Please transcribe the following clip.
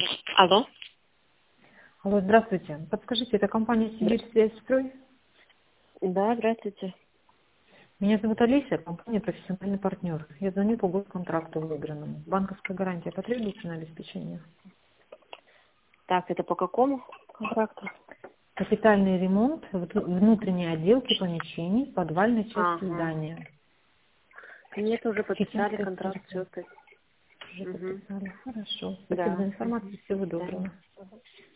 Алло. Алло, здравствуйте. Подскажите, это компания «Сибирьсвязьстрой»? Да, здравствуйте. Меня зовут Олеся, компания «Профессиональный партнер». Я звоню по госконтракту выигранному. Банковская гарантия потребуется на обеспечение? Так, это по какому контракту? Капитальный ремонт внутренней отделки помещений, подвальной части Ага. здания. Нет, уже подписали Техническое контракт, все. Уже подписали. Хорошо. Спасибо Да. за информацию. Всего Да. доброго.